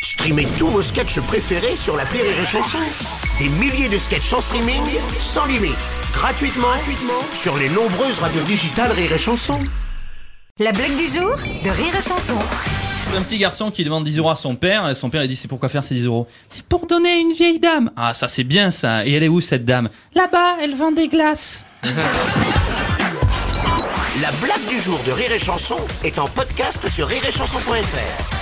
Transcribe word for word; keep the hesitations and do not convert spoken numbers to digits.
Streamez tous vos sketchs préférés sur l'appli Rire et Chanson. Des milliers de sketchs en streaming, sans limite, gratuitement, gratuitement sur les nombreuses radios digitales Rire et Chanson. La blague du jour de Rire et Chanson. Un petit garçon qui demande dix euros à son père, et son père il dit c'est pourquoi faire ces dix euros? C'est pour donner à une vieille dame. Ah ça c'est bien ça, et elle est où cette dame? Là-bas, elle vend des glaces. La blague du jour de Rire et Chanson est en podcast sur rire et chanson point f r.